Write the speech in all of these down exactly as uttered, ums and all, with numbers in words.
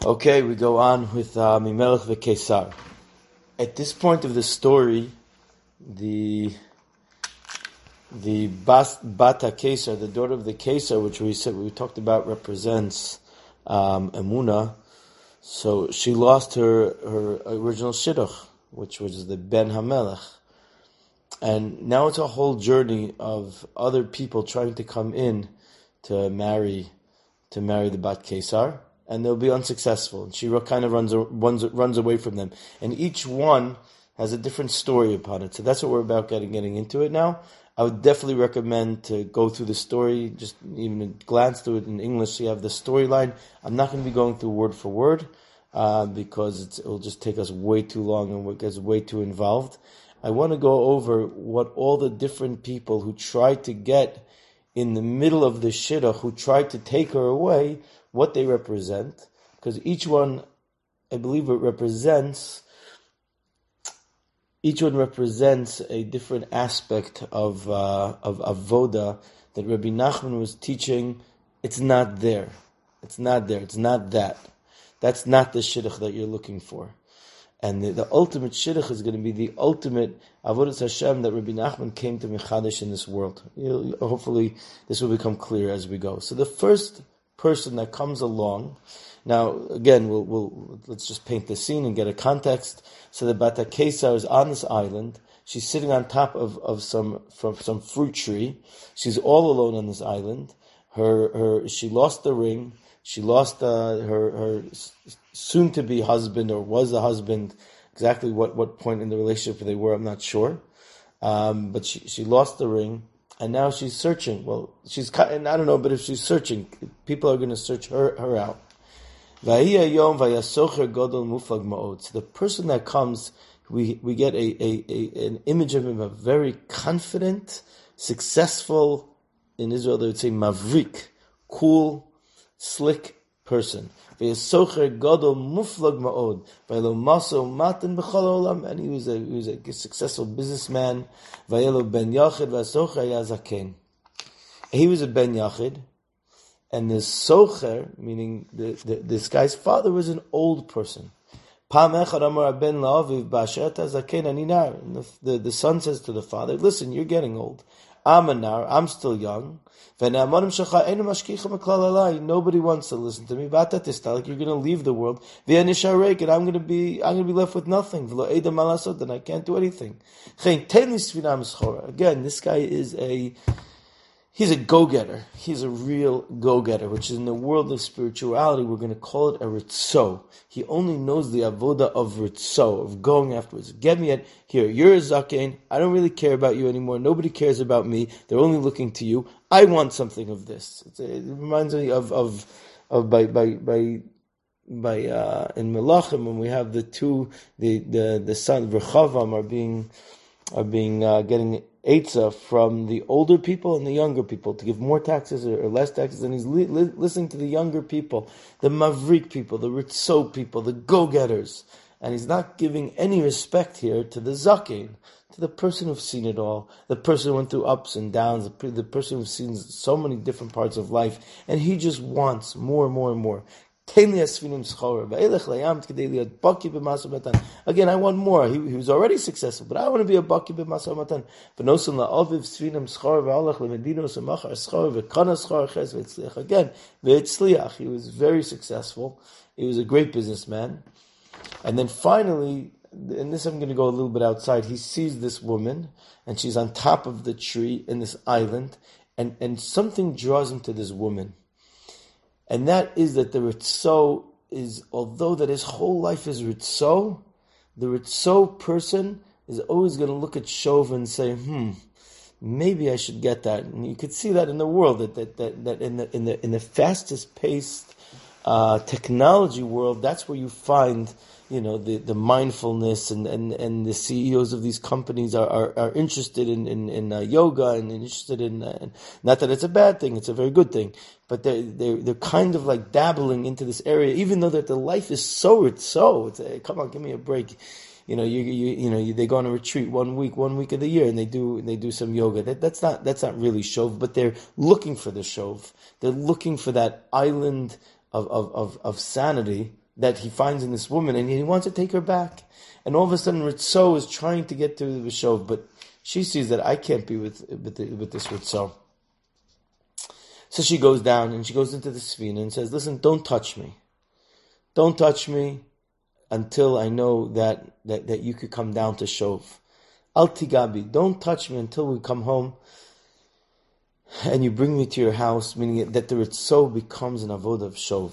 Okay, we go on with uh, Mimelech v'Kesar. At this point of the story, the the Bas, Bata Kesar, the daughter of the Kesar, which we said we talked about, represents um, Emunah. So she lost her her original shidduch, which was the Ben Hamelech, and now it's a whole journey of other people trying to come in to marry to marry the Bat Kesar. And they'll be unsuccessful. And she kind of runs, runs runs away from them. And each one has a different story upon it. So that's what we're about getting getting into it now. I would definitely recommend to go through the story, just even glance through it in English so you have the storyline. I'm not going to be going through word for word uh, because it's, it'll just take us way too long and it gets way too involved. I want to go over what all the different people who tried to get in the middle of the shidduch, who tried to take her away, what they represent, because each one, I believe it represents, each one represents a different aspect of uh, of avoda that Rabbi Nachman was teaching. It's not there. It's not there. It's not that. That's not the shidduch that you're looking for. And the, the ultimate shidduch is going to be the ultimate avodas Hashem that Rabbi Nachman came to Mechadish in this world. You'll, hopefully this will become clear as we go. So the first person that comes along. Now, again, we'll, we'll let's just paint the scene and get a context. So the Bata Kesar is on this island. She's sitting on top of, of some from some fruit tree. She's all alone on this island. Her her she lost the ring. She lost uh, her her soon to be husband, or was the husband. Exactly what, what point in the relationship they were, I'm not sure. Um, but she she lost the ring. And now she's searching. Well, she's, and I don't know, but if she's searching, people are going to search her, her out. So the person that comes, we, we get a, a, a, an image of him, a very confident, successful, in Israel they would say mavrik, cool, slick person. And he was a, he was a successful businessman. He was a ben yachid, and the socher, meaning the, the, this guy's father, was an old person. And the, the, the son says to the father, listen, you're getting old. I'm a nar, I'm still young. Nobody wants to listen to me. Like you're going to leave the world. And I'm going to be, I'm going to be left with nothing. Then I can't do anything. Again, this guy is a, he's a go-getter. He's a real go-getter, which is in the world of spirituality, we're going to call it a ritzo. He only knows the avoda of ritzo, of going afterwards. Get me at, here, you're a zakein, I don't really care about you anymore, nobody cares about me, they're only looking to you, I want something of this. It's a, it reminds me of, of, of by, by, by, by, uh, in Melachim, when we have the two, the, the, the son, Rechavam are being, are being, uh, getting Eitzah from the older people and the younger people to give more taxes or, or less taxes, and he's li- li- listening to the younger people, the mavrik people, the ritzo people, the go-getters, and he's not giving any respect here to the zakein, to the person who's seen it all, the person who went through ups and downs, the, the person who's seen so many different parts of life, and he just wants more and more and more. Again, I want more. He, he was already successful, but I want to be a baki b'masar matan. Again, he was very successful. He was a great businessman. And then finally, and this I'm going to go a little bit outside, he sees this woman, and she's on top of the tree in this island, and, and something draws him to this woman. And that is that the Ritzo is, although that his whole life is Ritzo, the Ritzo person is always going to look at Shova and say, hmm, maybe I should get that. And you could see that in the world, that that, that, that in the in the in the fastest paced uh, technology world, that's where you find, you know, the, the mindfulness, and, and, and the C E Os of these companies are, are, are interested in, in, in uh, yoga and interested in, uh, not that it's a bad thing, it's a very good thing, but they're, they're, they're kind of like dabbling into this area, even though that the life is so, it's so, it's a, come on, give me a break. You know, you, you, you know, you, they go on a retreat one week, one week of the year, and they do, they do some yoga. That, that's not, that's not really shov, but they're looking for the shov. They're looking for that island of, of, of, of sanity, that he finds in this woman, and he wants to take her back. And all of a sudden, Ritzo is trying to get to the Vishov, but she sees that I can't be with with, the, with this Ritzo. So she goes down and she goes into the Sfina and says, "Listen, don't touch me. Don't touch me until I know that that, that you could come down to Shov. Al Tigabi, don't touch me until we come home and you bring me to your house," meaning that the Ritzo becomes an avodah of Shov.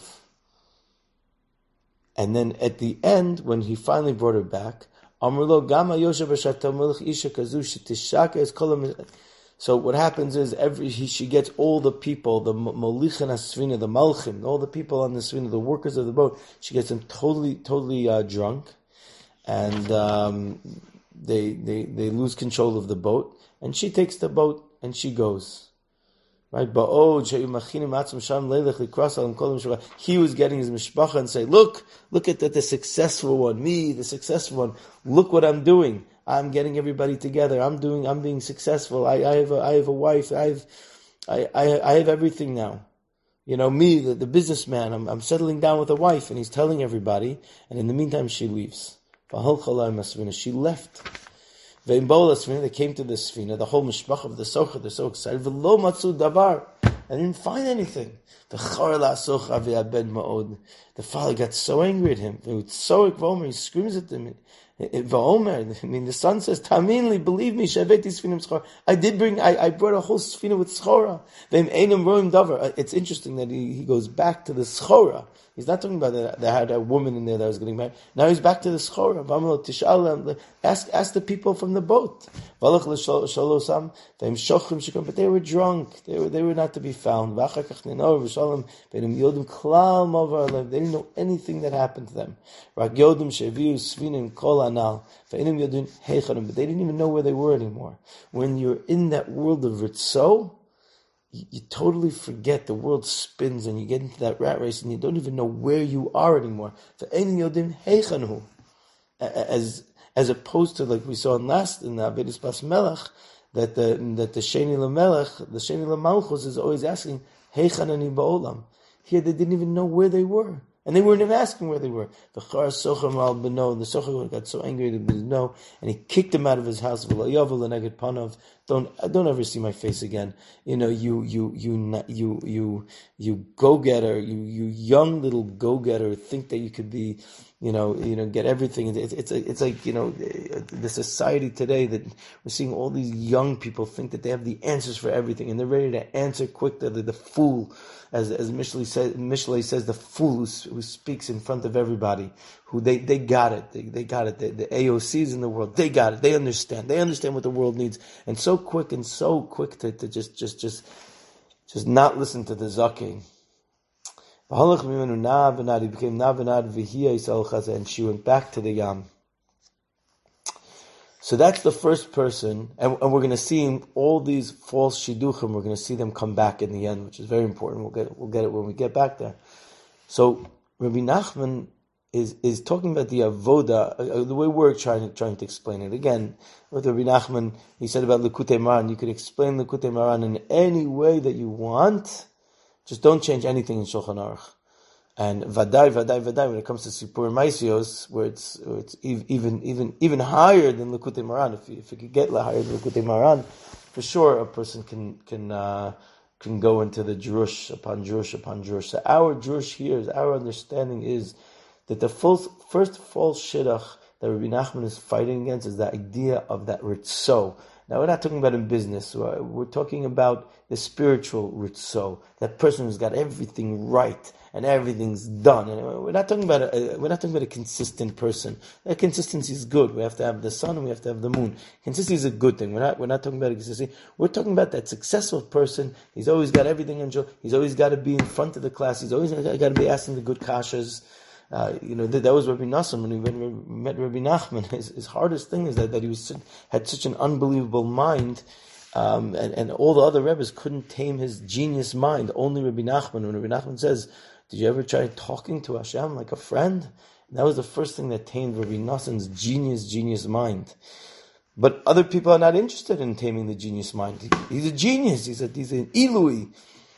And then at the end, when he finally brought her back, so what happens is every he, she gets all the people, the molichin asvina, the malchim, all the people on the svina, the workers of the boat. She gets them totally, totally uh, drunk, and um, they they they lose control of the boat. And she takes the boat and she goes. Right? He was getting his mishpacha and say, "Look, look at the, the successful one, me, the successful one. Look what I'm doing. I'm getting everybody together. I'm doing. I'm being successful. I, I have a, I have a wife. I have, I, I, I have everything now. You know, me, the, the businessman. I'm, I'm settling down with a wife." And he's telling everybody. And in the meantime, she leaves. She left. They came to the Sfina, the whole mishpach of the Socher, they're so excited. V'lo matzu davar. I didn't find anything. The father got so angry at him. He screams at them. I mean, the son says, "Taminli, believe me, I did bring, I, I brought a whole Sfina with schora. It's interesting that he, he goes back to the schora. He's not talking about that they had a woman in there that was getting married. Now he's back to the schora. Ask, ask the people from the boat. But they were drunk. They were, they were not to be found. They didn't know anything that happened to them. But they didn't even know where they were anymore. When you're in that world of Ritzo, you, you totally forget. The world spins and you get into that rat race and you don't even know where you are anymore. As as opposed to, like we saw in last in the Avedis Bas Melech, that the that the Sheni LaMelech, the Sheni LaMalchus is always asking, Heichan ani ba'olam. Here they didn't even know where they were. And they weren't even asking where they were. The Char Socham al Beno, the Socham got so angry at him, no, and he kicked him out of his house. Don't don't ever see my face again. You know, you you you you you you go getter, you you young little go getter, think that you could be, you know, you know, get everything. It's it's it's like, you know, the society today that we're seeing all these young people think that they have the answers for everything and they're ready to answer quick. The the, the fool. As as Mishlei says, Mishlei says, the fool who, who speaks in front of everybody, who they, they got it, they, they got it. The, the A O Cs in the world, they got it. They understand. They understand what the world needs, and so quick and so quick to, to just just just just not listen to the zaking. He became navanad and she went back to the yam. So that's the first person, and, and we're going to see all these false shidduchim. We're going to see them come back in the end, which is very important. We'll get we'll get it when we get back there. So Rabbi Nachman is is talking about the avoda, uh, the way we're trying to trying to explain it. Again, with Rabbi Nachman, he said about Likutei Moharan, you could explain Likutei Moharan in any way that you want. Just don't change anything in Shulchan Aruch. And Vadai, Vadai, Vadai, when it comes to Sipur Maisios, where it's where it's even even even higher than Likutei Moharan, if you, if you could get higher than Likutei Moharan, for sure a person can can uh, can go into the Drush upon Drush upon Drush. So our Drush here is, our understanding is that the first, first false shidduch that Rabbi Nachman is fighting against is the idea of that ritzo. Now we're not talking about in business. We're talking about the spiritual ritzo, that person who's got everything right and everything's done. And we're not talking about a, we're not talking about a consistent person. That consistency is good. We have to have the sun and we have to have the moon. Consistency is a good thing. We're not we're not talking about a consistency. We're talking about that successful person. He's always got everything in joy. He's always got to be in front of the class. He's always got to be asking the good kashas. Uh, you know, that, that was Rabbi Nassim when we met Rabbi Nachman. His, his hardest thing is that, that he was had such an unbelievable mind, um, and, and all the other Rebbes couldn't tame his genius mind. Only Rabbi Nachman. When Rabbi Nachman says, "Did you ever try talking to Hashem like a friend?" And that was the first thing that tamed Rabbi Nassim's genius, genius mind. But other people are not interested in taming the genius mind. He, he's a genius. He's a, he's an Ilui.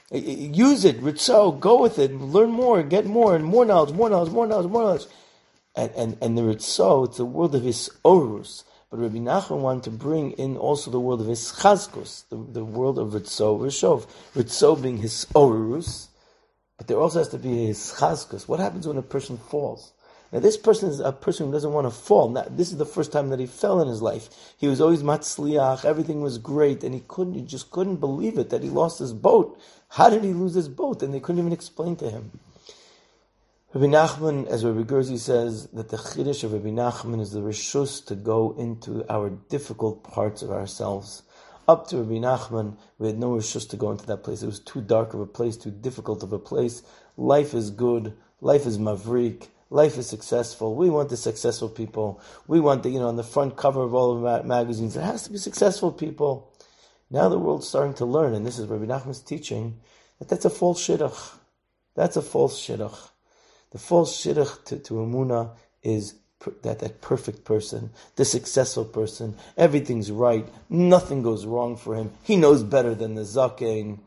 Use it, Ritzo, go with it, learn more, get more, and more knowledge, more knowledge, more knowledge, more knowledge. And and, and the Ritzo, it's the world of his orus. But Rabbi Nachman wanted to bring in also the world of his chazkus, the, the world of Ritzo, Rishov. Ritzo being his orus, but there also has to be his chazkus. What happens when a person falls? Now this person is a person who doesn't want to fall. Now, this is the first time that he fell in his life. He was always matzliach, everything was great, and he couldn't, he just couldn't believe it, that he lost his boat. How did he lose his boat? And they couldn't even explain to him. Rabbi Nachman, as Rabbi Gerzi says, that the chiddush of Rabbi Nachman is the reshus to go into our difficult parts of ourselves. Up to Rabbi Nachman, we had no reshus to go into that place. It was too dark of a place, too difficult of a place. Life is good. Life is mavrik. Life is successful. We want the successful people. We want the, you know, on the front cover of all of the magazines, it has to be successful people. Now the world's starting to learn, and this is Rabbi Nachman's teaching, that that's a false shidduch. That's a false shidduch. The false shidduch to, to Emunah is per, that that perfect person, the successful person, everything's right, nothing goes wrong for him, he knows better than the zakein.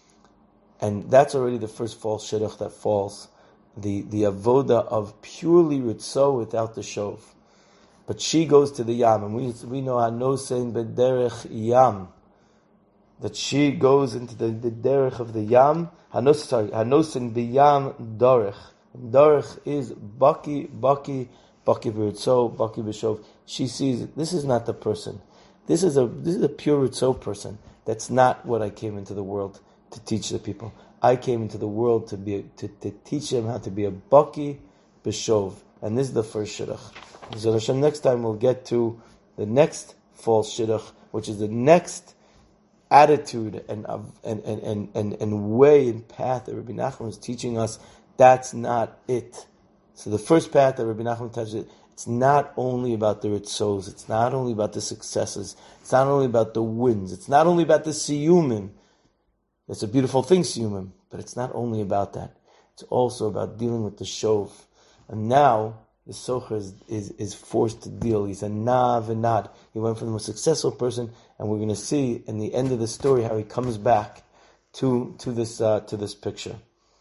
And that's already the first false shidduch that falls. The, the avoda of purely ritzo without the shov. But she goes to the yam, and we we know hanosein bederech yam, that she goes into the, the derech of the yam. Hanos, sorry, hanosein biyam dorech. Dorech is baki, baki, baki b'ritzo, baki b'shov. She sees this is not the person. This is a this is a pure ritzo person. That's not what I came into the world to teach the people. I came into the world to be to, to teach them how to be a baki b'shov, and this is the first shidduch. So Hashem, next time we'll get to the next false shidduch, which is the next attitude and and and and and, and way and path that Rabbi Nachman is teaching us. That's not it. So the first path that Rabbi Nachman touched it. It's not only about the ritzos. It's not only about the successes. It's not only about the wins. It's not only about the siyumim. It's a beautiful thing, siyumim, but it's not only about that. It's also about dealing with the shov. And now the socher is, is, is forced to deal. He's a na v'nad. He went from the most successful person, and we're going to see in the end of the story how he comes back to to this uh, to this picture.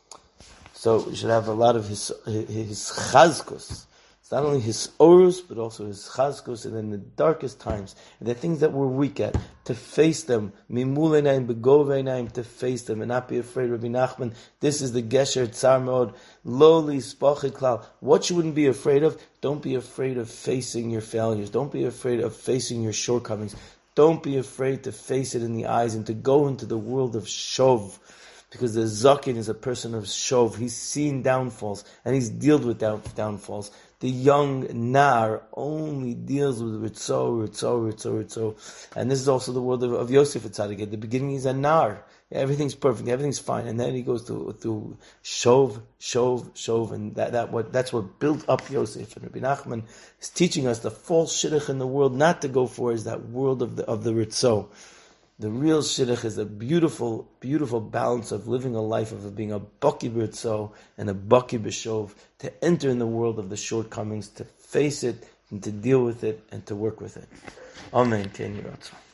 So we should have a lot of his his, his chazkus. It's not only his orus, but also his chazkus, and in the darkest times, and the things that we're weak at, to face them, mimulenaim, begovenaim, to face them, and not be afraid. Rabbi Nachman, this is the gesher tzar mod, lowly spachid klal. What you wouldn't be afraid of, don't be afraid of facing your failures. Don't be afraid of facing your shortcomings. Don't be afraid to face it in the eyes and to go into the world of shov. Because the zakin is a person of shov. He's seen downfalls, and he's dealt with down, downfalls. The young nar only deals with ritzo, ritzo, ritzo, ritzo. And this is also the world of, of Yosef Atzadik. At the beginning he's a nar. Everything's perfect, everything's fine. And then he goes to, to shov, shov, shov. And that, that what that's what built up Yosef. And Rabbi Nachman is teaching us the false shidduch in the world not to go for is that world of the of the ritzo. The real shidduch is a beautiful, beautiful balance of living a life of being a baki b'ritzo and a baki b'shov, to enter in the world of the shortcomings, to face it and to deal with it and to work with it. Amen.